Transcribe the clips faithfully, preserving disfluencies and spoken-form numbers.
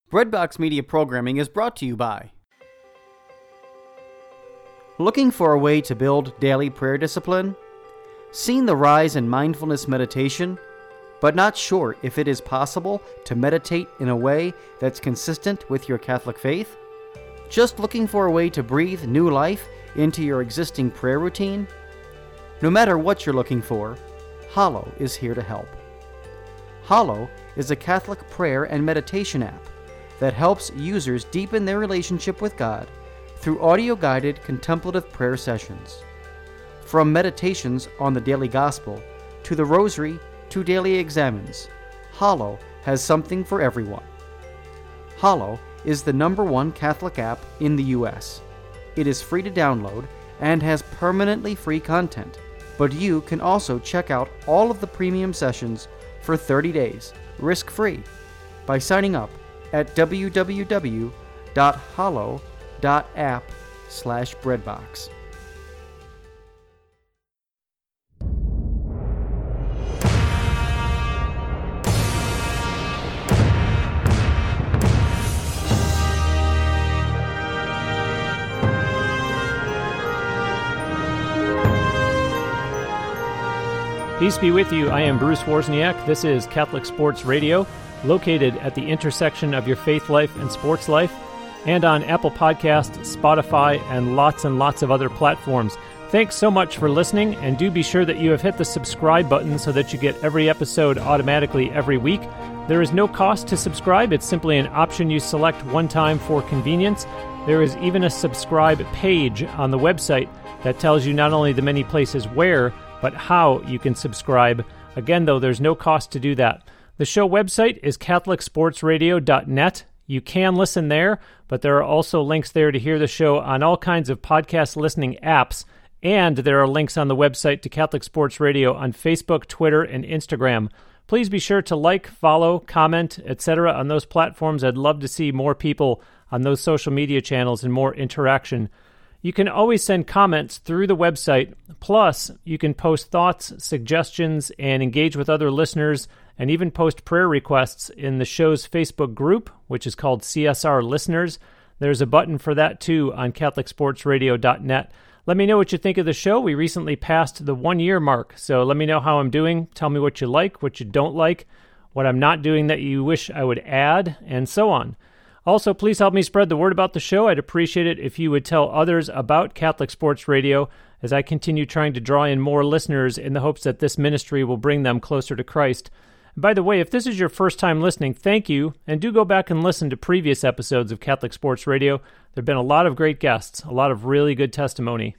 Breadbox Media Programming is brought to you by... Looking for a way to build daily prayer discipline? Seen the rise in mindfulness meditation, but not sure if it is possible to meditate in a way that's consistent with your Catholic faith? Just looking for a way to breathe new life into your existing prayer routine? No matter what you're looking for, Hallow is here to help. Hallow is a Catholic prayer and meditation app that helps users deepen their relationship with God through audio-guided contemplative prayer sessions. From meditations on the daily gospel to the rosary to daily examens, Hallow has something for everyone. Hallow is the number one Catholic app in the U S. It is free to download and has permanently free content, but you can also check out all of the premium sessions for thirty days, risk-free, by signing up at w w w dot hallow dot app slash breadbox. Peace be with you. I am Bruce Wozniak. This is Catholic Sports Radio, located at the intersection of your faith life and sports life, and on Apple Podcasts, Spotify, and lots and lots of other platforms. Thanks so much for listening, and do be sure that you have hit the subscribe button so that you get every episode automatically every week. There is no cost to subscribe. It's simply an option you select one time for convenience. There is even a subscribe page on the website that tells you not only the many places where, but how you can subscribe. Again, though, there's no cost to do that. The show website is catholic sports radio dot net. You can listen there, but there are also links there to hear the show on all kinds of podcast listening apps, and there are links on the website to Catholic Sports Radio on Facebook, Twitter, and Instagram. Please be sure to like, follow, comment, et cetera on those platforms. I'd love to see more people on those social media channels and more interaction. You can always send comments through the website. Plus, you can post thoughts, suggestions, and engage with other listeners, and even post prayer requests in the show's Facebook group, which is called C S R Listeners. There's a button for that, too, on catholic sports radio dot net. Let me know what you think of the show. We recently passed the one-year mark, so let me know how I'm doing. Tell me what you like, what you don't like, what I'm not doing that you wish I would add, and so on. Also, please help me spread the word about the show. I'd appreciate it if you would tell others about Catholic Sports Radio as I continue trying to draw in more listeners in the hopes that this ministry will bring them closer to Christ. And by the way, if this is your first time listening, thank you, and do go back and listen to previous episodes of Catholic Sports Radio. There have been a lot of great guests, a lot of really good testimony.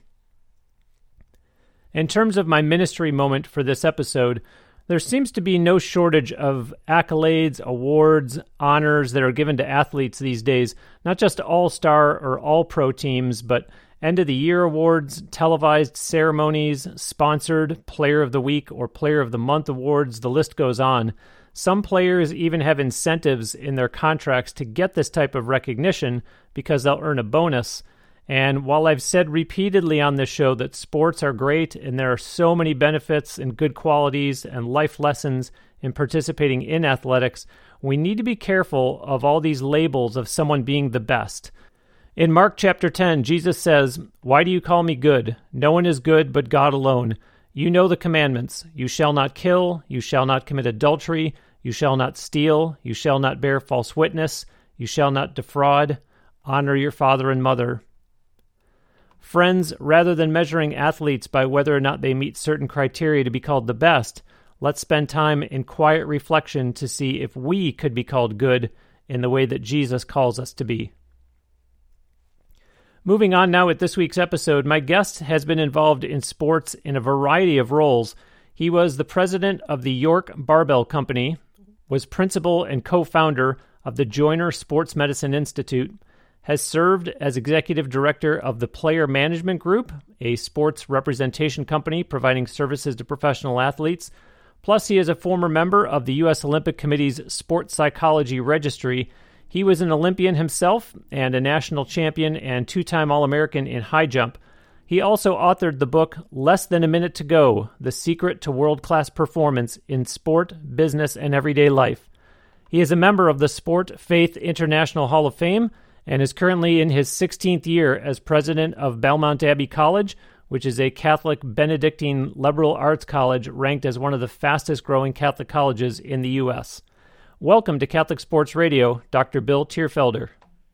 In terms of my ministry moment for this episode, there seems to be no shortage of accolades, awards, honors that are given to athletes these days, not just all-star or all-pro teams, but end-of-the-year awards, televised ceremonies, sponsored Player of the Week or Player of the Month awards. The list goes on. Some players even have incentives in their contracts to get this type of recognition because they'll earn a bonus. And while I've said repeatedly on this show that sports are great and there are so many benefits and good qualities and life lessons in participating in athletics, we need to be careful of all these labels of someone being the best. In Mark chapter ten, Jesus says, "Why do you call me good? No one is good but God alone. You know the commandments. You shall not kill. You shall not commit adultery. You shall not steal. You shall not bear false witness. You shall not defraud. Honor your father and mother." Friends, rather than measuring athletes by whether or not they meet certain criteria to be called the best, let's spend time in quiet reflection to see if we could be called good in the way that Jesus calls us to be. Moving on now with this week's episode, my guest has been involved in sports in a variety of roles. He was the president of the York Barbell Company, was principal and co-founder of the Joyner Sports Medicine Institute, has served as executive director of the Player Management Group, a sports representation company providing services to professional athletes. Plus, he is a former member of the U S Olympic Committee's Sports Psychology Registry. He was an Olympian himself and a national champion and two-time All-American in high jump. He also authored the book Less Than a Minute to Go, The Secret to World-Class Performance in Sport, Business, and Everyday Life. He is a member of the Sport Faith International Hall of Fame and is currently in his sixteenth year as president of Belmont Abbey College, which is a Catholic Benedictine liberal arts college ranked as one of the fastest-growing Catholic colleges in the U S. Welcome to Catholic Sports Radio, Doctor Bill Tierfelder.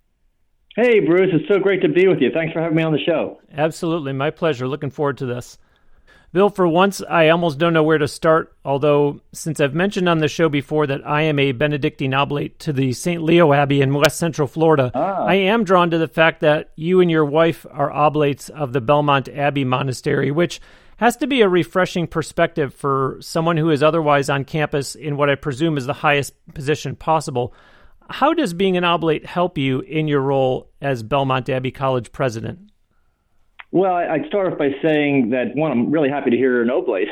Hey, Bruce. It's so great to be with you. Thanks for having me on the show. Absolutely. My pleasure. Looking forward to this. Bill, for once, I almost don't know where to start, although since I've mentioned on the show before that I am a Benedictine oblate to the Saint Leo Abbey in West Central Florida, ah. I am drawn to the fact that you and your wife are oblates of the Belmont Abbey Monastery, which has to be a refreshing perspective for someone who is otherwise on campus in what I presume is the highest position possible. How does being an oblate help you in your role as Belmont Abbey College president? Well, I'd start off by saying that, one, I'm really happy to hear you're an oblate.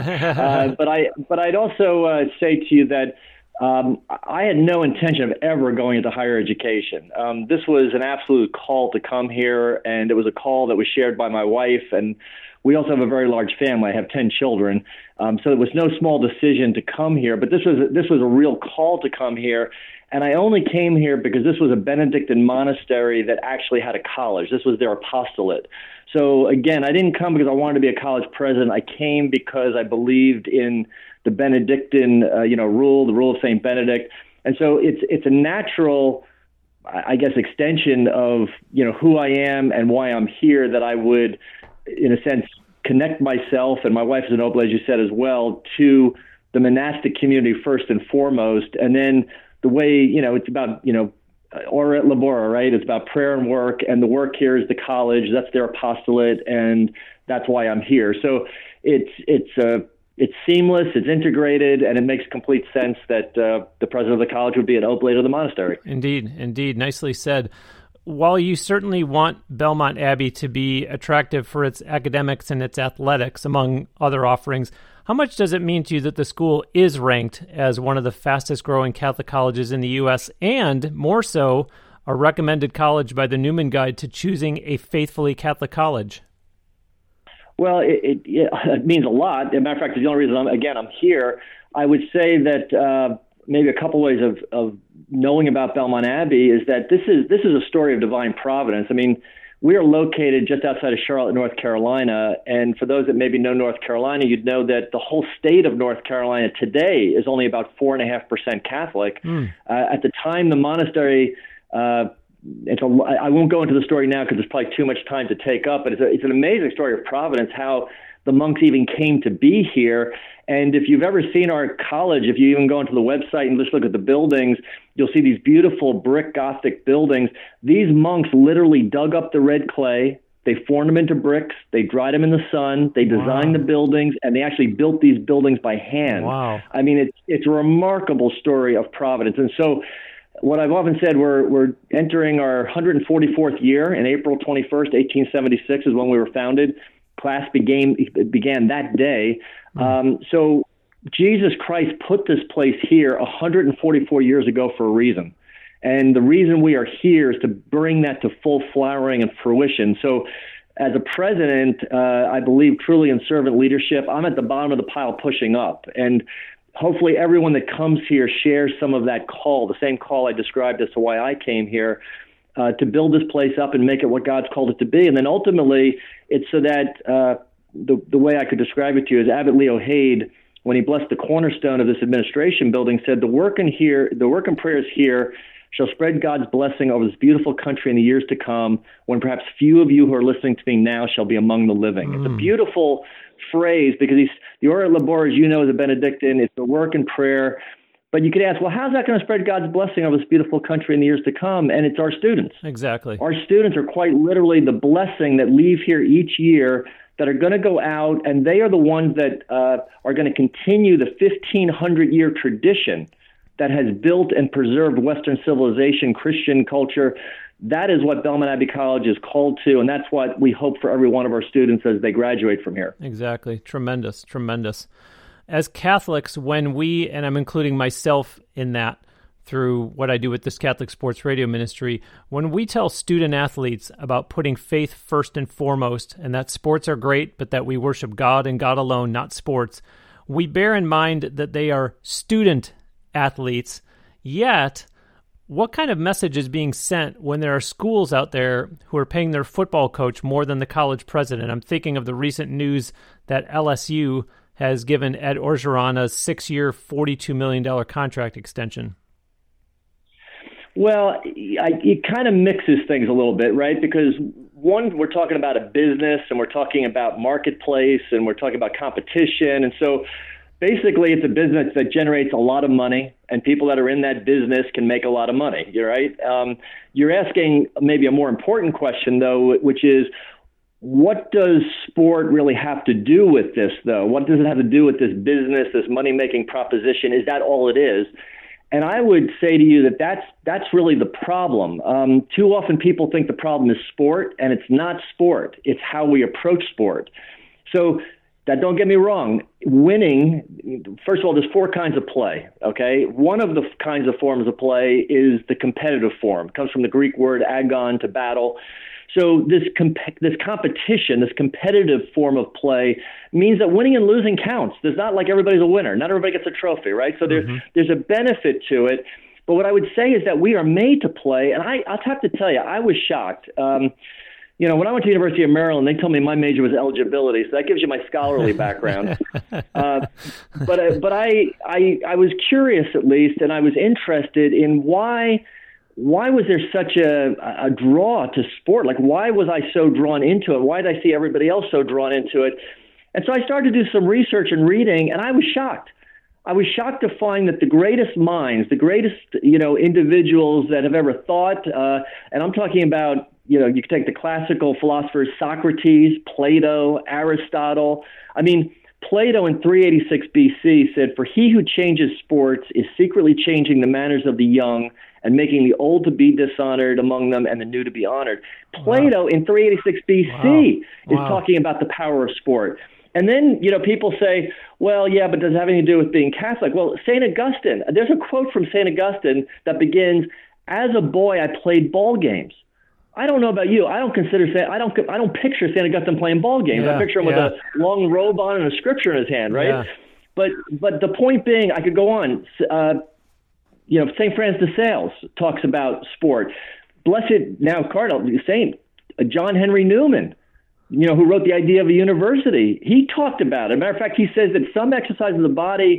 uh, but, I, but I'd also uh, say to you that um, I had no intention of ever going into higher education. Um, this was an absolute call to come here, and it was a call that was shared by my wife. And we also have a very large family. I have ten children. Um, so it was no small decision to come here. But this was this was a real call to come here. And I only came here because this was a Benedictine monastery that actually had a college. This was their apostolate. So again, I didn't come because I wanted to be a college president. I came because I believed in the Benedictine, uh, you know, rule, the rule of Saint Benedict. And so it's it's a natural, I guess, extension of, you know, who I am and why I'm here, that I would, in a sense, connect myself, and my wife is an oblate, as you said, as well, to the monastic community first and foremost. And then the way, you know, it's about, you know, ora et labora, right? It's about prayer and work, and the work here is the college. That's their apostolate, and that's why I'm here. So it's it's uh, it's seamless, it's integrated, and it makes complete sense that uh, the president of the college would be an oblate of the monastery. Indeed, indeed. Nicely said. While you certainly want Belmont Abbey to be attractive for its academics and its athletics, among other offerings, how much does it mean to you that the school is ranked as one of the fastest-growing Catholic colleges in the U S, and, more so, a recommended college by the Newman Guide to choosing a faithfully Catholic college? Well, it, it, it means a lot. As a matter of fact, the only reason, I'm, again, I'm here, I would say that uh, maybe a couple ways of, of knowing about Belmont Abbey is that this is this is a story of divine providence. I mean, we are located just outside of Charlotte, North Carolina, and for those that maybe know North Carolina, you'd know that the whole state of North Carolina today is only about four point five percent Catholic. Mm. Uh, at the time, the monastery, uh, it's a, I won't go into the story now because there's probably too much time to take up, but it's, a, it's an amazing story of providence, how the monks even came to be here. And if you've ever seen our college, if you even go onto the website and just look at the buildings, you'll see these beautiful brick Gothic buildings. These monks literally dug up the red clay, they formed them into bricks, they dried them in the sun, they designed wow. the buildings, and they actually built these buildings by hand. Wow. I mean, it's it's a remarkable story of providence. And so what I've often said, we're we're entering our one hundred forty-fourth year, and April twenty-first, eighteen seventy-six is when we were founded. Class began began that day. Um, so Jesus Christ put this place here one hundred forty-four years ago for a reason. And the reason we are here is to bring that to full flowering and fruition. So as a president, uh, I believe truly in servant leadership. I'm at the bottom of the pile pushing up. And hopefully everyone that comes here shares some of that call, the same call I described as to why I came here, uh, to build this place up and make it what God's called it to be. And then ultimately, it's so that uh, the, the way I could describe it to you is Abbot Leo Haid, when he blessed the cornerstone of this administration building, said, the work in here, the work and prayers here shall spread God's blessing over this beautiful country in the years to come, when perhaps few of you who are listening to me now shall be among the living. Mm. It's a beautiful phrase, because he's, the Ora et Labora, as you know, is a Benedictine. It's the work and prayer. But you could ask, well, how's that going to spread God's blessing over this beautiful country in the years to come? And it's our students. Exactly. Our students are quite literally the blessing that leave here each year, that are going to go out, and they are the ones that uh, are going to continue the fifteen hundred year tradition that has built and preserved Western civilization, Christian culture. That is what Belmont Abbey College is called to, and that's what we hope for every one of our students as they graduate from here. Exactly. Tremendous, tremendous. As Catholics, when we, and I'm including myself in that through what I do with this Catholic Sports Radio Ministry, when we tell student athletes about putting faith first and foremost, and that sports are great, but that we worship God and God alone, not sports, we bear in mind that they are student athletes, Yet, what kind of message is being sent when there are schools out there who are paying their football coach more than the college president? I'm thinking of the recent news that L S U has given Ed Orgeron a six-year, forty-two million dollars contract extension. Well, I, it kind of mixes things a little bit, right? Because one, we're talking about a business and we're talking about marketplace and we're talking about competition. And so basically it's a business that generates a lot of money and people that are in that business can make a lot of money. You're right. Um, you're asking maybe a more important question, though, which is, what does sport really have to do with this, though? What does it have to do with this business, this money-making proposition? Is that all it is? And I would say to you that that's, that's really the problem. Um, too often people think the problem is sport, and it's not sport. It's how we approach sport. So that, don't get me wrong, winning, first of all, there's four kinds of play, okay? One of the kinds of forms of play is the competitive form. It comes from the Greek word agon, to battle. So this comp- this competition, this competitive form of play means that winning and losing counts. There's not like everybody's a winner. Not everybody gets a trophy, right? So there's, mm-hmm. there's a benefit to it. But what I would say is that we are made to play. And I, I'll have to tell you, I was shocked. Um, you know, when I went to the University of Maryland, they told me my major was eligibility. So that gives you my scholarly background. uh, but uh, but I, I I was curious, at least, and I was interested in why – Why was there such a, a draw to sport? Like, why was I so drawn into it? Why did I see everybody else so drawn into it? And so I started to do some research and reading, and I was shocked. I was shocked to find that the greatest minds, the greatest, you know, individuals that have ever thought, uh, and I'm talking about, you know, you could take the classical philosophers, Socrates, Plato, Aristotle. I mean, Plato in three eighty-six B C said, "For he who changes sports is secretly changing the manners of the young and making the old to be dishonored among them and the new to be honored." Plato wow. in three eighty-six B C wow. is wow. talking about the power of sport. And then, you know, people say, well, yeah, but does it have anything to do with being Catholic? Well, Saint Augustine, there's a quote from Saint Augustine that begins, "As a boy, I played ball games." I don't know about you. I don't consider I don't I don't picture Saint Augustine playing ball games. Yeah, I picture him yeah. with a long robe on and a scripture in his hand, right? Yeah. But but the point being, I could go on. Uh, you know, Saint Francis de Sales talks about sport. Blessed now Cardinal Saint John Henry Newman, you know, who wrote the idea of a university, he talked about it. As a matter of fact, he says that some exercises of the body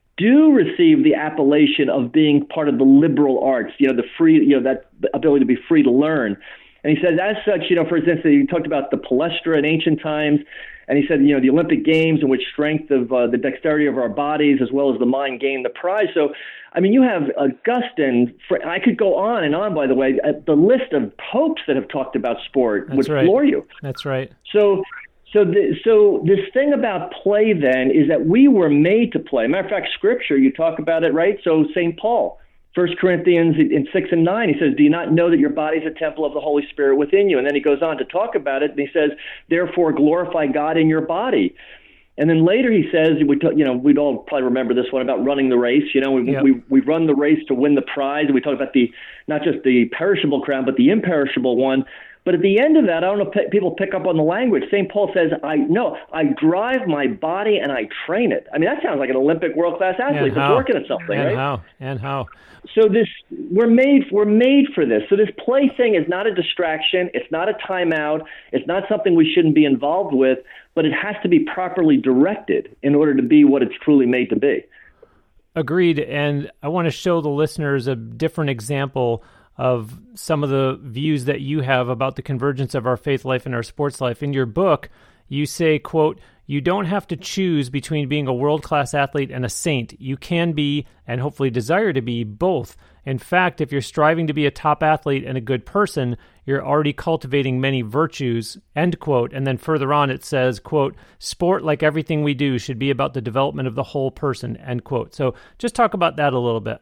do receive the appellation of being part of the liberal arts. You know, the free, you know, that ability to be free to learn. And he says, as such, you know, for instance, he talked about the palestra in ancient times, and he said, you know, the Olympic Games in which strength of uh, the dexterity of our bodies as well as the mind gained the prize. So, I mean, you have Augustine. For, I could go on and on, by the way. Uh, the list of popes that have talked about sport That's would right. floor you. That's right. So, so, the, so this thing about play then is that we were made to play. Matter of fact, Scripture, you talk about it, right? So Saint Paul, First Corinthians in six and nine, he says, "Do you not know that your body is a temple of the Holy Spirit within you?" And then he goes on to talk about it, and he says, "Therefore glorify God in your body." And then later he says, we t- you know, we'd all probably remember this one about running the race. You know, we, yep. we we run the race to win the prize. We talk about the not just the perishable crown, but the imperishable one. But at the end of that, I don't know if people pick up on the language. Saint Paul says, "I no, I drive my body and I train it." I mean, that sounds like an Olympic world-class athlete that's working at something, and right? How? And how? So this, we're made, we're made for this. So this play thing is not a distraction. It's not a timeout. It's not something we shouldn't be involved with, but it has to be properly directed in order to be what it's truly made to be. Agreed. And I want to show the listeners a different example of some of the views that you have about the convergence of our faith life and our sports life. In your book, you say, quote, "You don't have to choose between being a world-class athlete and a saint. You can be, and hopefully desire to be, both. In fact, if you're striving to be a top athlete and a good person, you're already cultivating many virtues," end quote. And then further on it says, quote, "Sport, like everything we do, should be about the development of the whole person," end quote. So just talk about that a little bit.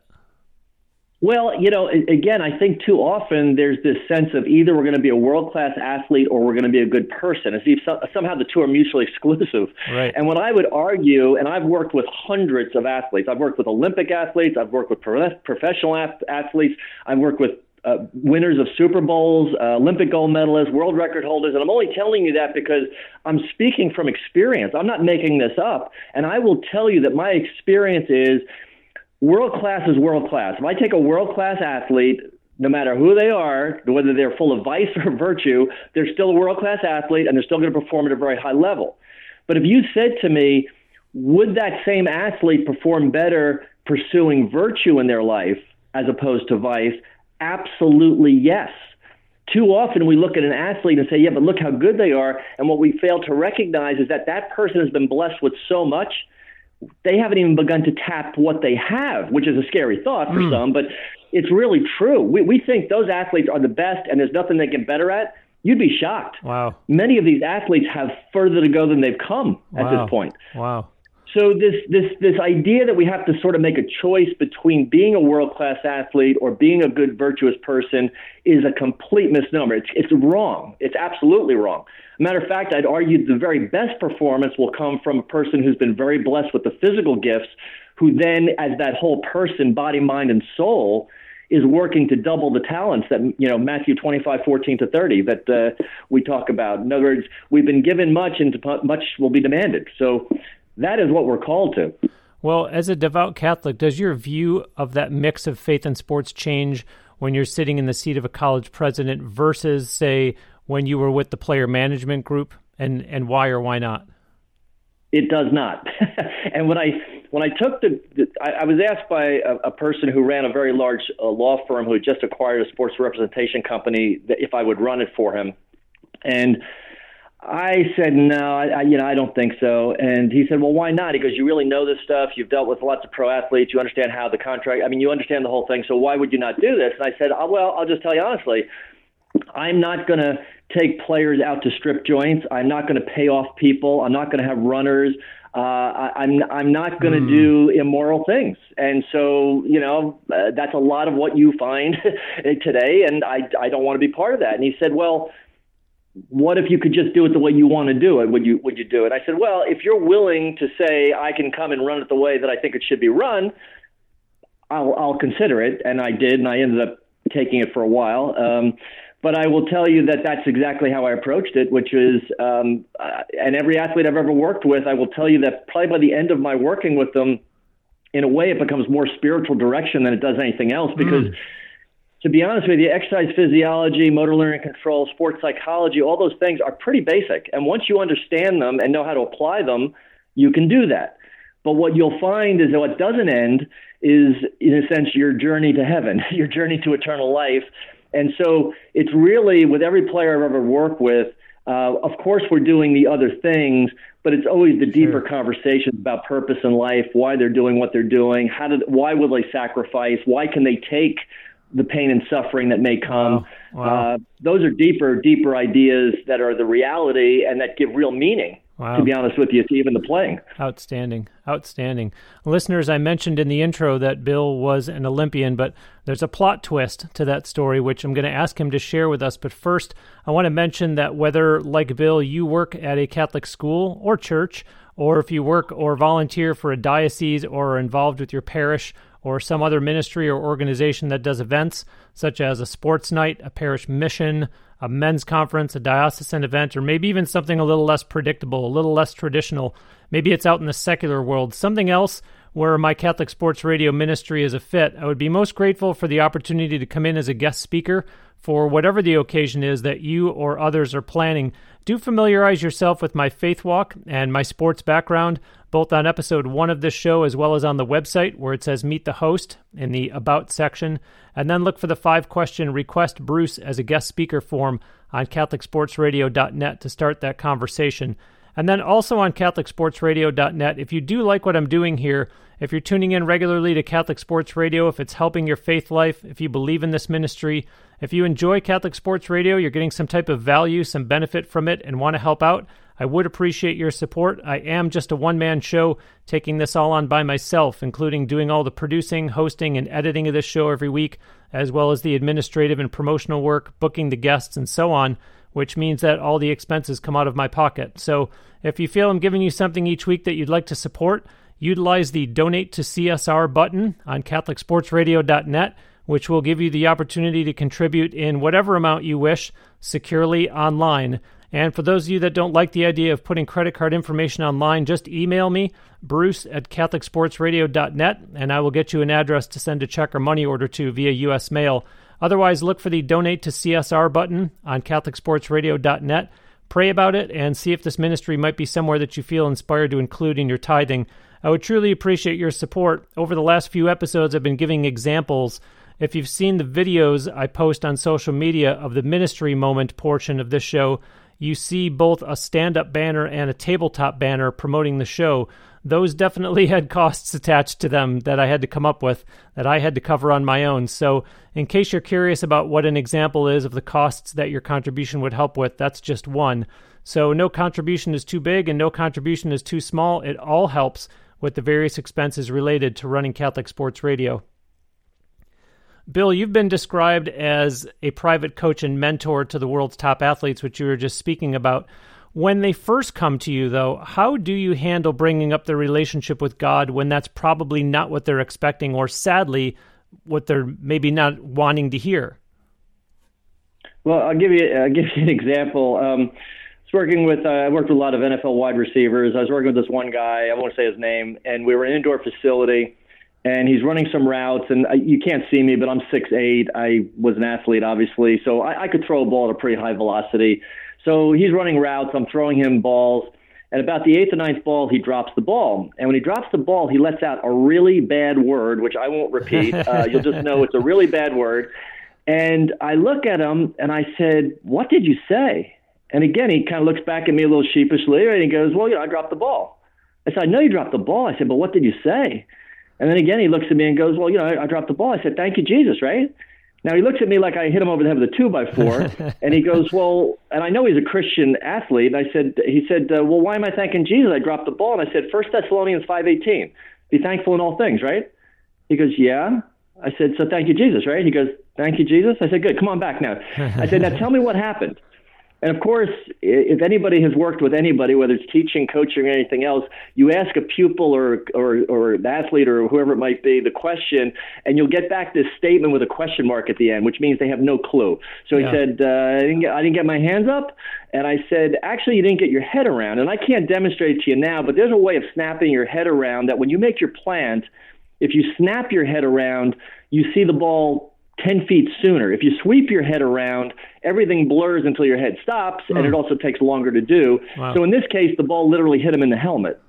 Well, you know, again, I think too often there's this sense of either we're going to be a world-class athlete or we're going to be a good person, as if somehow the two are mutually exclusive. Right. And what I would argue, and I've worked with hundreds of athletes. I've worked with Olympic athletes. I've worked with professional athletes. I've worked with uh, winners of Super Bowls, uh, Olympic gold medalists, world record holders. And I'm only telling you that because I'm speaking from experience. I'm not making this up. And I will tell you that my experience is world-class is world-class. If I take a world-class athlete, no matter who they are, whether they're full of vice or virtue, they're still a world-class athlete, and they're still going to perform at a very high level. But if you said to me, would that same athlete perform better pursuing virtue in their life as opposed to vice? Absolutely yes. Too often we look at an athlete and say, yeah, but look how good they are. And what we fail to recognize is that that person has been blessed with so much, they haven't even begun to tap what they have, which is a scary thought for mm. some, but it's really true. We, we think those athletes are the best and there's nothing they get better at. You'd be shocked. Wow. Many of these athletes have further to go than they've come at wow. this point. Wow. So this this this idea that we have to sort of make a choice between being a world-class athlete or being a good, virtuous person is a complete misnomer. It's it's wrong. It's absolutely wrong. Matter of fact, I'd argue the very best performance will come from a person who's been very blessed with the physical gifts, who then, as that whole person, body, mind, and soul, is working to double the talents that, you know, Matthew twenty-five, fourteen to thirty that uh, we talk about. In other words, we've been given much and much will be demanded. So that is what we're called to. Well, as a devout Catholic, does your view of that mix of faith and sports change when you're sitting in the seat of a college president versus, say, when you were with the player management group, and, and why or why not? It does not. And when I when I took the, the I, I was asked by a, a person who ran a very large uh, law firm who had just acquired a sports representation company that if I would run it for him, and I said no, I, I you know I don't think so. And he said, well, why not? He goes, you really know this stuff. You've dealt with lots of pro athletes. You understand how the contract. I mean, you understand the whole thing. So why would you not do this? And I said, oh, well, I'll just tell you honestly. I'm not going to take players out to strip joints. I'm not going to pay off people. I'm not going to have runners. Uh, I, I'm I'm not going to mm. do immoral things. And so, you know, uh, that's a lot of what you find today, and I, I don't want to be part of that. And he said, well, what if you could just do it the way you want to do it? Would you would you do it? I said, well, if you're willing to say I can come and run it the way that I think it should be run, I'll, I'll consider it. And I did, and I ended up taking it for a while. Um, But I will tell you that that's exactly how I approached it, which is, um, uh, and every athlete I've ever worked with, I will tell you that probably by the end of my working with them, in a way, it becomes more spiritual direction than it does anything else. Because mm. to be honest with you, exercise physiology, motor learning control, sports psychology, all those things are pretty basic. And once you understand them and know how to apply them, you can do that. But what you'll find is that what doesn't end is, in a sense, your journey to heaven, your journey to eternal life. And so it's really, with every player I've ever worked with, uh, of course we're doing the other things, but it's always the deeper sure. conversations about purpose in life, why they're doing what they're doing, how did, why will they sacrifice, why can they take the pain and suffering that may come. Wow. Wow. Uh, those are deeper, deeper ideas that are the reality and that give real meaning. Wow. To be honest with you, to even the playing. Outstanding. Outstanding. Listeners, I mentioned in the intro that Bill was an Olympian, but there's a plot twist to that story, which I'm going to ask him to share with us. But first, I want to mention that whether, like Bill, you work at a Catholic school or church, or if you work or volunteer for a diocese or are involved with your parish or some other ministry or organization that does events, such as a sports night, a parish mission, a men's conference, a diocesan event, or maybe even something a little less predictable, a little less traditional. Maybe it's out in the secular world, something else where my Catholic Sports Radio ministry is a fit. I would be most grateful for the opportunity to come in as a guest speaker for whatever the occasion is that you or others are planning. Do familiarize yourself with my faith walk and my sports background, both on episode one of this show as well as on the website where it says Meet the Host in the About section, and then look for the five-question Request Bruce as a guest speaker form on Catholic Sports Radio dot net to start that conversation. And then also on Catholic Sports Radio dot net, if you do like what I'm doing here, if you're tuning in regularly to Catholic Sports Radio, if it's helping your faith life, if you believe in this ministry, if you enjoy Catholic Sports Radio, you're getting some type of value, some benefit from it, and want to help out, I would appreciate your support. I am just a one-man show, taking this all on by myself, including doing all the producing, hosting, and editing of this show every week, as well as the administrative and promotional work, booking the guests, and so on, which means that all the expenses come out of my pocket. So if you feel I'm giving you something each week that you'd like to support, utilize the Donate to C S R button on Catholic Sports Radio dot net, which will give you the opportunity to contribute in whatever amount you wish securely online. And for those of you that don't like the idea of putting credit card information online, just email me, Bruce at Catholic Sports Radio dot net, and I will get you an address to send a check or money order to via U S mail. Otherwise, look for the Donate to C S R button on Catholic Sports Radio dot net. Pray about it and see if this ministry might be somewhere that you feel inspired to include in your tithing. I would truly appreciate your support. Over the last few episodes, I've been giving examples. If you've seen the videos I post on social media of the ministry moment portion of this show, you see both a stand-up banner and a tabletop banner promoting the show. Those definitely had costs attached to them that I had to come up with, that I had to cover on my own. So in case you're curious about what an example is of the costs that your contribution would help with, that's just one. So no contribution is too big and no contribution is too small. It all helps with the various expenses related to running Catholic Sports Radio. Bill, you've been described as a private coach and mentor to the world's top athletes, which you were just speaking about. When they first come to you, though, how do you handle bringing up their relationship with God when that's probably not what they're expecting, or sadly, what they're maybe not wanting to hear? Well, I'll give you I'll give you an example. Um, I was working with uh, I worked with a lot of N F L wide receivers. I was working with this one guy. I won't say his name, and we were in an indoor facility. And he's running some routes, and I, you can't see me, but I'm six eight. I was an athlete, obviously, so I, I could throw a ball at a pretty high velocity. So he's running routes. I'm throwing him balls. And about the eighth or ninth ball, he drops the ball. And when he drops the ball, he lets out a really bad word, which I won't repeat. Uh, you'll just know it's a really bad word. And I look at him, and I said, "What did you say?" And again, he kind of looks back at me a little sheepishly, and he goes, "Well, you know, I dropped the ball." I said, "I know you dropped the ball." I said, "But what did you say?" And then again, he looks at me and goes, "Well, you know, I, I dropped the ball." I said, "Thank you, Jesus," right? Now he looks at me like I hit him over the head with a two by four, and he goes, "Well," and I know he's a Christian athlete. And I said, he said, uh, "Well, why am I thanking Jesus? I dropped the ball." And I said, First Thessalonians five eighteen, be thankful in all things, right? He goes, "Yeah." I said, "So thank you, Jesus," right? He goes, "Thank you, Jesus." I said, "Good, come on back now." I said, "Now tell me what happened." And of course, if anybody has worked with anybody, whether it's teaching, coaching, or anything else, you ask a pupil or, or, or an athlete or whoever it might be the question, and you'll get back this statement with a question mark at the end, which means they have no clue. So he yeah. said, uh, I, didn't get, I didn't get my hands up. And I said, actually, you didn't get your head around. And I can't demonstrate it to you now, but there's a way of snapping your head around that when you make your plant, if you snap your head around, you see the ball ten feet sooner. If you sweep your head around, everything blurs until your head stops, and mm. it also takes longer to do. Wow. So in this case, the ball literally hit him in the helmet.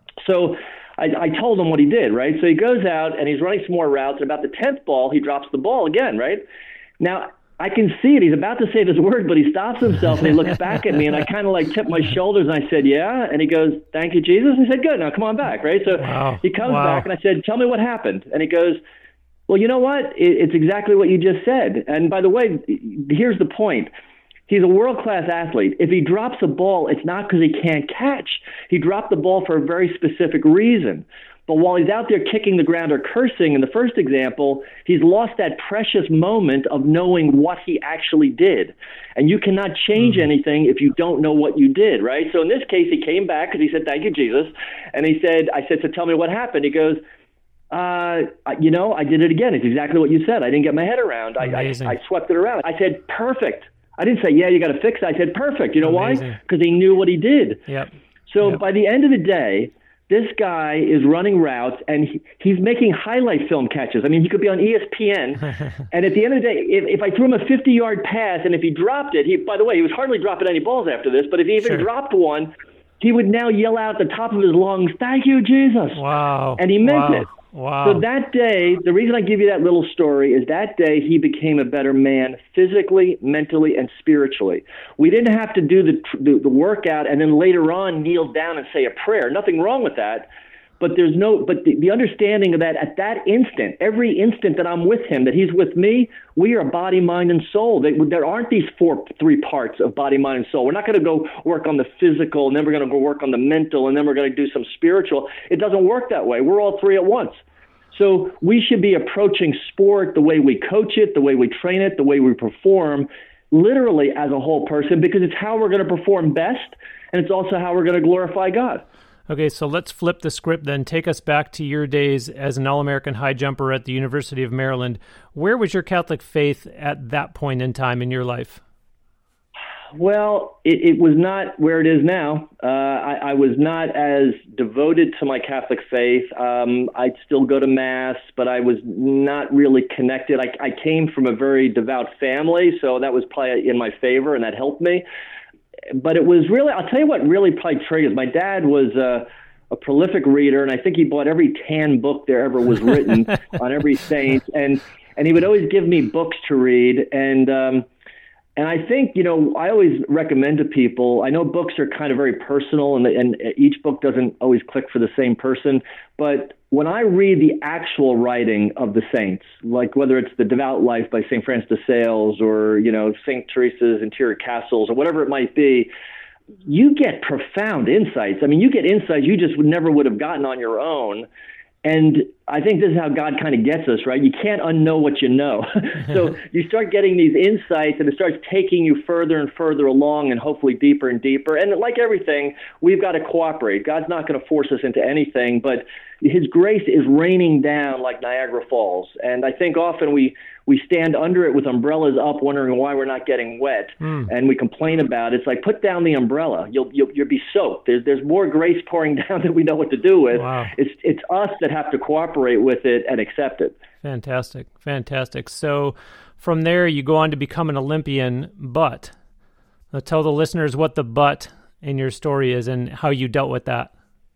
So I, I told him what he did, right? So he goes out, and he's running some more routes, and about the tenth ball, he drops the ball again, right? Now, I can see it. He's about to say this word, but he stops himself, and he looks back at me, and I kind of like tipped my shoulders, and I said, "Yeah?" And he goes, "Thank you, Jesus." I said, "Good, now come on back," right? So wow. he comes wow. back, and I said, "Tell me what happened." And he goes, "Well, you know what? It's exactly what you just said." And by the way, here's the point. He's a world-class athlete. If he drops a ball, it's not because he can't catch. He dropped the ball for a very specific reason. But while he's out there kicking the ground or cursing in the first example, he's lost that precious moment of knowing what he actually did. And you cannot change mm-hmm. anything if you don't know what you did, right? So in this case, he came back because he said, "Thank you, Jesus." And he said, I said, "So tell me what happened." He goes, Uh, you know, I did it again. It's exactly what you said. I didn't get my head around. I, I, I swept it around. I said, "Perfect." I didn't say, "Yeah, you got to fix it." I said, "Perfect." You know Amazing. Why? Because he knew what he did. Yep. So yep. by the end of the day, this guy is running routes, and he, he's making highlight film catches. I mean, he could be on E S P N. And at the end of the day, if, if I threw him a fifty-yard pass, and if he dropped it, he, by the way, he was hardly dropping any balls after this, but if he even sure. dropped one, he would now yell out at the top of his lungs, "Thank you, Jesus." Wow. And he meant wow. it. Wow. So that day, the reason I give you that little story is that day he became a better man physically, mentally, and spiritually. We didn't have to do the, the, the workout and then later on kneel down and say a prayer. Nothing wrong with that. But there's no, but the, the understanding of that at that instant, every instant that I'm with him, that he's with me, we are body, mind, and soul. They, there aren't these four, three parts of body, mind, and soul. We're not going to go work on the physical, and then we're going to go work on the mental, and then we're going to do some spiritual. It doesn't work that way. We're all three at once. So we should be approaching sport the way we coach it, the way we train it, the way we perform, literally as a whole person, because it's how we're going to perform best, and it's also how we're going to glorify God. Okay, so let's flip the script then. Take us back to your days as an All-American high jumper at the University of Maryland. Where was your Catholic faith at that point in time in your life? Well, it, it was not where it is now. Uh, I, I was not as devoted to my Catholic faith. Um, I'd still go to Mass, but I was not really connected. I, I came from a very devout family, so that was probably in my favor, and that helped me. But it was really, I'll tell you what really probably triggered. My dad was uh, a prolific reader, and I think he bought every tan book there ever was written on every saint, and and he would always give me books to read, and um, And I think, you know, I always recommend to people, I know books are kind of very personal and, and each book doesn't always click for the same person. But when I read the actual writing of the saints, like whether it's The Devout Life by Saint Francis de Sales or, you know, Saint Teresa's Interior Castles or whatever it might be, you get profound insights. I mean, you get insights you just would never would have gotten on your own. And I think this is how God kind of gets us, right? You can't unknow what you know. So you start getting these insights and it starts taking you further and further along and hopefully deeper and deeper. And like everything, we've got to cooperate. God's not going to force us into anything, but his grace is raining down like Niagara Falls. And I think often we, we stand under it with umbrellas up wondering why we're not getting wet. Mm. And we complain about it. It's like, put down the umbrella. You'll, you'll, you'll be soaked. There's, there's more grace pouring down than we know what to do with. Wow. It's, it's us that have to cooperate with it and accept it. Fantastic. Fantastic. So from there, you go on to become an Olympian, but now tell the listeners what the but in your story is and how you dealt with that.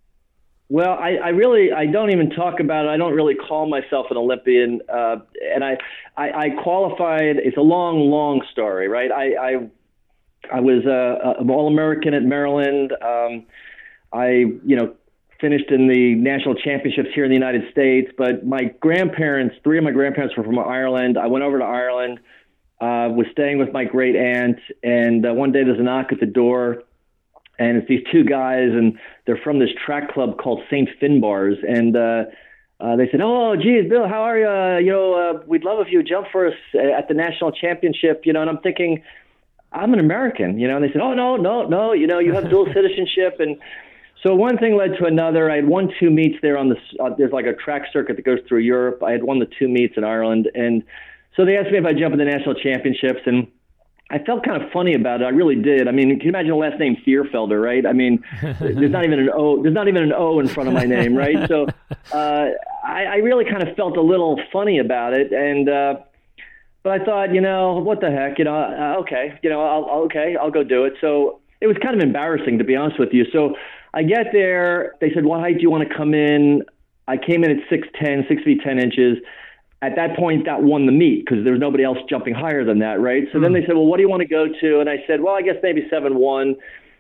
Well, I, I really, I don't even talk about it. I don't really call myself an Olympian. Uh, and I, I, I qualified, it's a long, long story, right? I, I, I was uh, an All-American at Maryland. Um, I, you know, finished in the national championships here in the United States, but my grandparents, three of my grandparents were from Ireland. I went over to Ireland, uh, was staying with my great aunt, and uh, one day there's a knock at the door. And it's these two guys, and they're from this track club called Saint Finbar's. And uh, uh, they said, "Oh, geez, Bill, how are you? Uh, you know, uh, we'd love if you would jump for us at the national championship." You know, and I'm thinking, I'm an American. You know, and they said, "Oh, no, no, no. You know, you have dual citizenship." And so one thing led to another. I had won two meets there on the. Uh, there's like a track circuit that goes through Europe. I had won the two meets in Ireland, and so they asked me if I'd jump in the national championships, and I felt kind of funny about it. I really did. I mean, can you imagine the last name Thierfelder, right? I mean, there's not even an O. There's not even an O in front of my name, right? So uh, I, I really kind of felt a little funny about it, and uh, but I thought, you know, what the heck, you know, uh, okay, you know, I'll, I'll okay, I'll go do it. So it was kind of embarrassing, to be honest with you. So I get there. They said, "What height do you want to come in?" I came in at six ten, six feet ten inches. At that point, that won the meet because there was nobody else jumping higher than that, right? So mm. then they said, "Well, what do you want to go to?" And I said, "Well, I guess maybe seven one."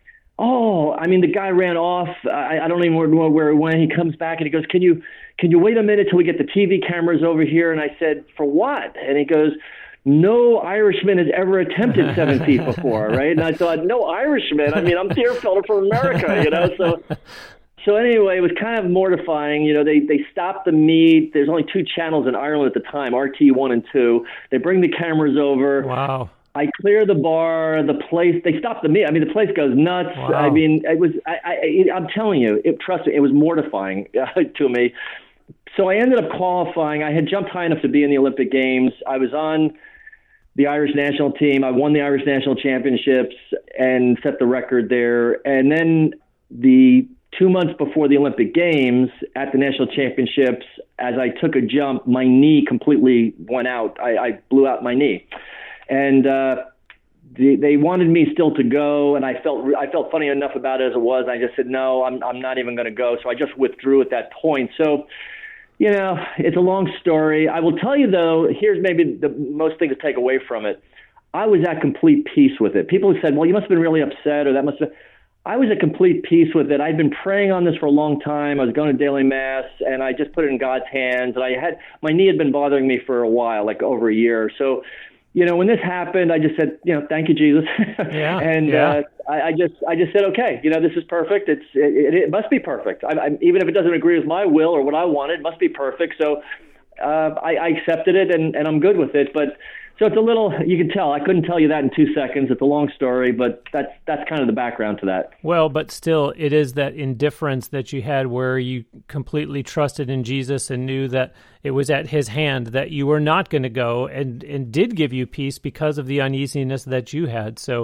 Oh, I mean, the guy ran off. I, I don't even know where he went. He comes back and he goes, "Can you can you wait a minute till we get the T V cameras over here?" And I said, "For what?" And he goes, "No Irishman has ever attempted seven feet before," right? And I thought, no Irishman? I mean, I'm Thierfelder from America, you know? So So anyway, it was kind of mortifying. You know, they, they stopped the meet. There's only two channels in Ireland at the time, R T one and two. They bring the cameras over. Wow. I clear the bar, the place, they stopped the meet. I mean, the place goes nuts. Wow. I mean, it was, I, I, I'm telling you, it, trust me, it was mortifying uh, to me. So I ended up qualifying. I had jumped high enough to be in the Olympic Games. I was on the Irish national team. I won the Irish national championships and set the record there. And then the two months before the Olympic Games at the national championships, as I took a jump, my knee completely went out. I, I blew out my knee. And uh, the, they wanted me still to go, and I felt I felt funny enough about it as it was. I just said, no, I'm I'm not even going to go. So I just withdrew at that point. So, you know, it's a long story. I will tell you, though, here's maybe the most thing to take away from it. I was at complete peace with it. People have said, well, you must have been really upset, or that must have been... I was at complete peace with it. I'd been praying on this for a long time. I was going to daily mass, and I just put it in God's hands. And I had my knee had been bothering me for a while, like over a year. So, you know, when this happened, I just said, you know, thank you, Jesus. Yeah, and yeah. Uh, I, I just, I just said, okay, you know, this is perfect. It's, it, it must be perfect. I, I, even if it doesn't agree with my will or what I wanted, it must be perfect. So, uh, I, I accepted it, and, and I'm good with it. But so it's a little, you can tell, I couldn't tell you that in two seconds. It's a long story, but that's that's kind of the background to that. Well, but still, it is that indifference that you had where you completely trusted in Jesus and knew that it was at his hand that you were not going to go, and, and did give you peace because of the uneasiness that you had. So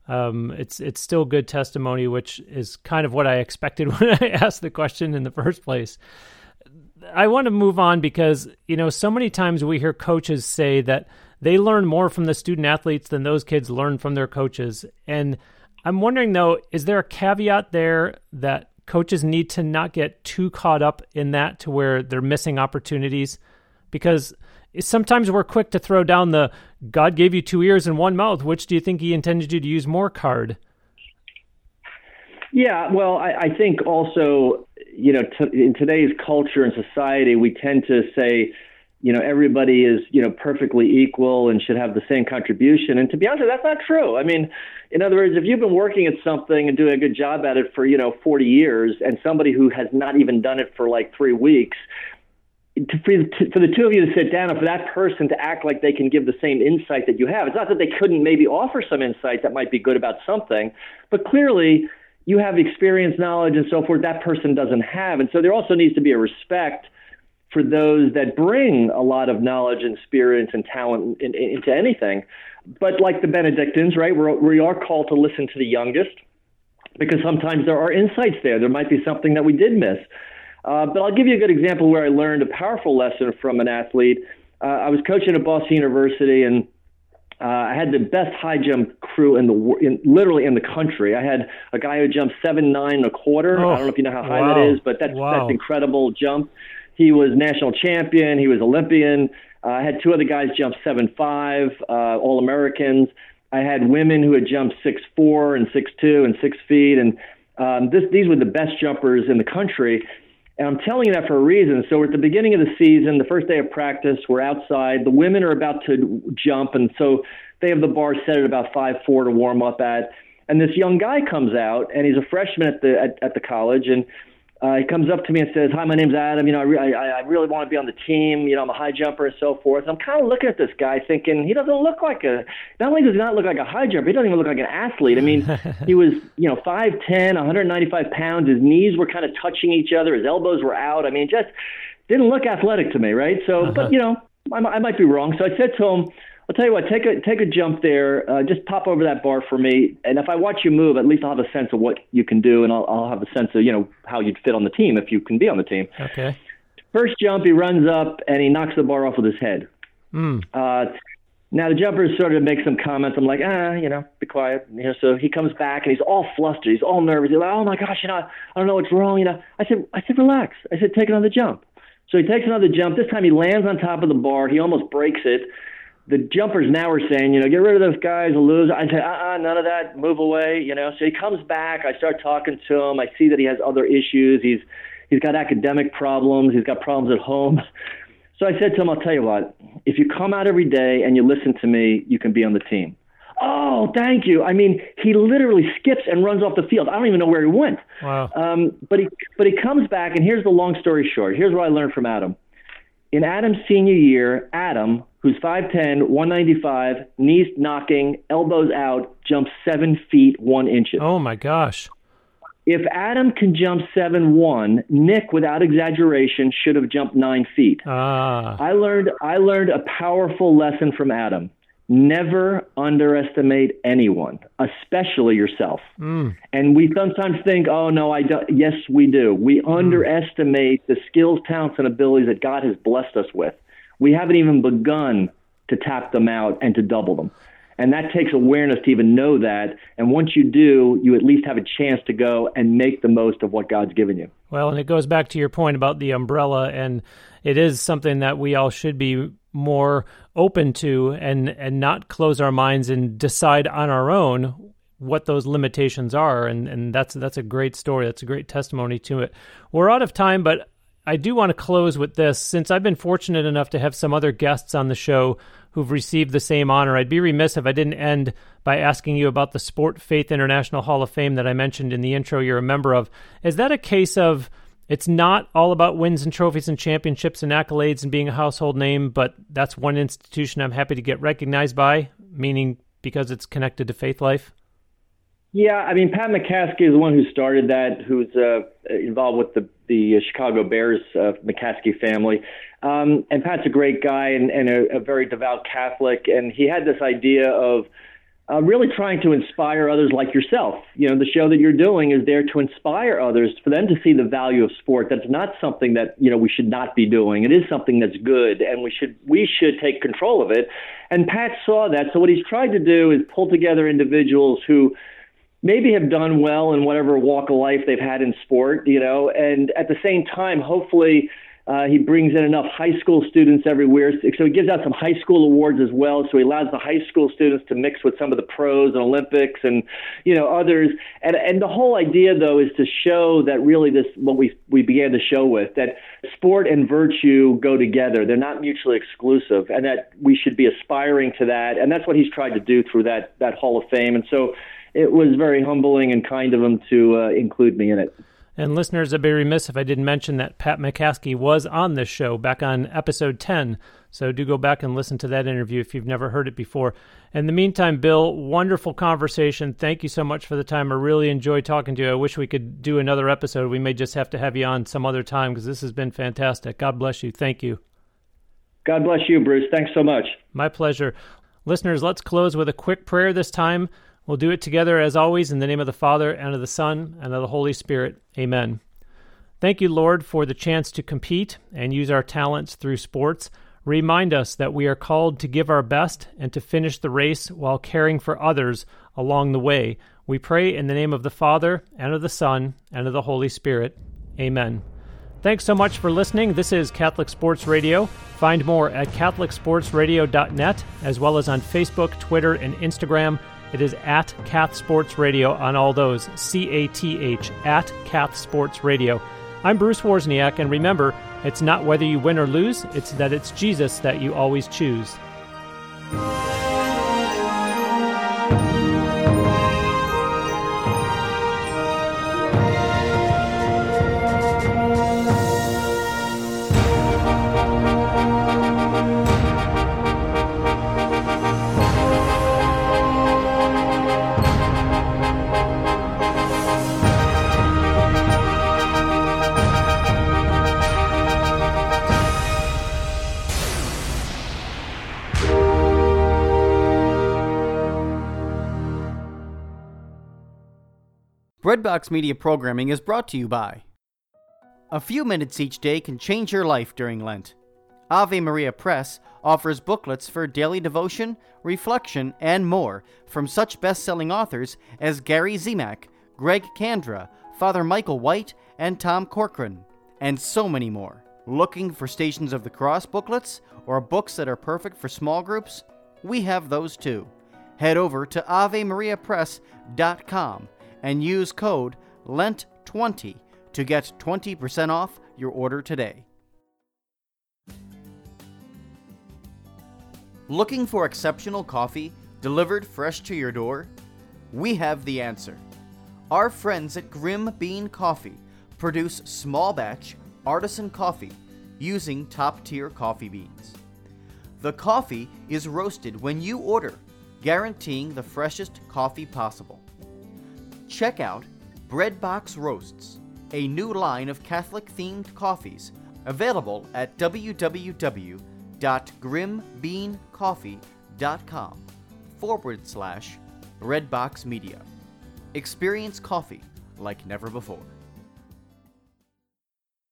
Um, it's it's still good testimony, which is kind of what I expected when I asked the question in the first place. I want to move on because, you know, so many times we hear coaches say that they learn more from the student athletes than those kids learn from their coaches. And I'm wondering, though, is there a caveat there that coaches need to not get too caught up in that to where they're missing opportunities? Because sometimes we're quick to throw down the God gave you two ears and one mouth. Which do you think he intended you to use more card? Yeah, well, I, I think also, you know, t- in today's culture and society, we tend to say, you know, everybody is, you know, perfectly equal and should have the same contribution. And to be honest, that's not true. I mean, in other words, if you've been working at something and doing a good job at it for, you know, forty years, and somebody who has not even done it for like three weeks, to, for, to, for the two of you to sit down and for that person to act like they can give the same insight that you have, it's not that they couldn't maybe offer some insight that might be good about something, but clearly you have experience, knowledge, and so forth that person doesn't have. And so there also needs to be a respect for those that bring a lot of knowledge and experience and talent in, in, into anything. But like the Benedictines, right, we're, we are called to listen to the youngest because sometimes there are insights there. There might be something that we did miss. Uh, but I'll give you a good example where I learned a powerful lesson from an athlete. Uh, I was coaching at Boston University, and Uh, I had the best high jump crew in the in, literally in the country. I had a guy who jumped seven nine and a quarter. Oh, I don't know if you know how high wow. that is, but that's wow. that's incredible jump. He was national champion. He was Olympian. Uh, I had two other guys jump seven five, uh, All Americans. I had women who had jumped six four and six two and six feet, and um, this, these were the best jumpers in the country. And I'm telling you that for a reason. So we're at the beginning of the season, the first day of practice, we're outside. The women are about to jump, and so they have the bar set at about five four to warm up at. And this young guy comes out, and he's a freshman at the at, at the college, and uh, he comes up to me and says, "Hi, my name's Adam. You know, I, re- I, I really want to be on the team. You know, I'm a high jumper and so forth." And I'm kind of looking at this guy, thinking he doesn't look like a. Not only does he not look like a high jumper, he doesn't even look like an athlete. I mean, he was, you know, five ten, one hundred ninety-five pounds. His knees were kind of touching each other. His elbows were out. I mean, just didn't look athletic to me, right? So, uh-huh. But you know, I, I might be wrong. So I said to him, I'll tell you what, take a take a jump there. Uh, just pop over that bar for me. And if I watch you move, at least I'll have a sense of what you can do, and I'll, I'll have a sense of, you know, how you'd fit on the team if you can be on the team. Okay. First jump, he runs up, and he knocks the bar off with his head. Mm. Uh, now, the jumpers sort of make some comments. I'm like, ah, you know, be quiet. You know, so he comes back, and he's all flustered. He's all nervous. He's like, oh, my gosh, you know, I don't know what's wrong. You know, I said, I said, relax. I said, take another jump. So he takes another jump. This time he lands on top of the bar. He almost breaks it. The jumpers now are saying, you know, get rid of those guys, a loser. I say, uh-uh, none of that, move away, you know. So he comes back. I start talking to him. I see that he has other issues. He's He's got academic problems. He's got problems at home. So I said to him, I'll tell you what, if you come out every day and you listen to me, you can be on the team. Oh, thank you. I mean, he literally skips and runs off the field. I don't even know where he went. Wow. Um, but he but he comes back, and here's the long story short. Here's what I learned from Adam. In Adam's senior year, Adam, who's five ten, one ninety-five, knees knocking, elbows out, jumps seven feet, one inches. Oh, my gosh. If Adam can jump seven one, Nick, without exaggeration, should have jumped nine feet. Ah. I learned I learned a powerful lesson from Adam. Never underestimate anyone, especially yourself. Mm. And we sometimes think, oh, no, I don't. Yes, we do. We mm. underestimate the skills, talents, and abilities that God has blessed us with. We haven't even begun to tap them out and to double them. And that takes awareness to even know that. And once you do, you at least have a chance to go and make the most of what God's given you. Well, and it goes back to your point about the umbrella, and it is something that we all should be more open to and, and not close our minds and decide on our own what those limitations are. And, and that's that's a great story. That's a great testimony to it. We're out of time, but I do want to close with this. Since I've been fortunate enough to have some other guests on the show who've received the same honor, I'd be remiss if I didn't end by asking you about the Sport Faith International Hall of Fame that I mentioned in the intro you're a member of. Is that a case of it's not all about wins and trophies and championships and accolades and being a household name, but that's one institution I'm happy to get recognized by, meaning because it's connected to faith life? Yeah, I mean, Pat McCaskey is the one who started that, who's uh, involved with the, the Chicago Bears uh, McCaskey family. Um, and Pat's a great guy and, and a, a very devout Catholic. And he had this idea of uh, really trying to inspire others like yourself. You know, the show that you're doing is there to inspire others, for them to see the value of sport. That's not something that, you know, we should not be doing. It is something that's good, and we should we should take control of it. And Pat saw that. So what he's tried to do is pull together individuals who maybe have done well in whatever walk of life they've had in sport, you know, and at the same time, hopefully, Uh, he brings in enough high school students everywhere. So he gives out some high school awards as well. So he allows the high school students to mix with some of the pros and Olympics and, you know, others. And and the whole idea, though, is to show that really this, what we, we began the show with, that sport and virtue go together. They're not mutually exclusive, and that we should be aspiring to that. And that's what he's tried to do through that, that Hall of Fame. And so it was very humbling and kind of him to uh, include me in it. And listeners, I'd be remiss if I didn't mention that Pat McCaskey was on this show back on episode ten. So do go back and listen to that interview if you've never heard it before. In the meantime, Bill, wonderful conversation. Thank you so much for the time. I really enjoyed talking to you. I wish we could do another episode. We may just have to have you on some other time because this has been fantastic. God bless you. Thank you. God bless you, Bruce. Thanks so much. My pleasure. Listeners, let's close with a quick prayer this time. We'll do it together, as always, in the name of the Father, and of the Son, and of the Holy Spirit. Amen. Thank you, Lord, for the chance to compete and use our talents through sports. Remind us that we are called to give our best and to finish the race while caring for others along the way. We pray in the name of the Father, and of the Son, and of the Holy Spirit. Amen. Thanks so much for listening. This is Catholic Sports Radio. Find more at catholic sports radio dot net, as well as on Facebook, Twitter, and Instagram. It is at Cath Sports Radio on all those, C A T H, at Cath Sports Radio. I'm Bruce Wozniak, and remember, it's not whether you win or lose, it's that it's Jesus that you always choose. Breadbox Media programming is brought to you by. A few minutes each day can change your life during Lent. Ave Maria Press offers booklets for daily devotion, reflection, and more from such best-selling authors as Gary Zimak, Greg Kandra, Father Michael White, and Tom Corcoran, and so many more. Looking for Stations of the Cross booklets or books that are perfect for small groups? We have those too. Head over to ave maria press dot com and use code Lent twenty to get twenty percent off your order today. Looking for exceptional coffee delivered fresh to your door? We have the answer. Our friends at Grim Bean Coffee produce small batch artisan coffee using top-tier coffee beans. The coffee is roasted when you order, guaranteeing the freshest coffee possible. Check out Breadbox Roasts, a new line of Catholic-themed coffees available at w w w dot grim bean coffee dot com forward slash Breadbox Media. Experience coffee like never before.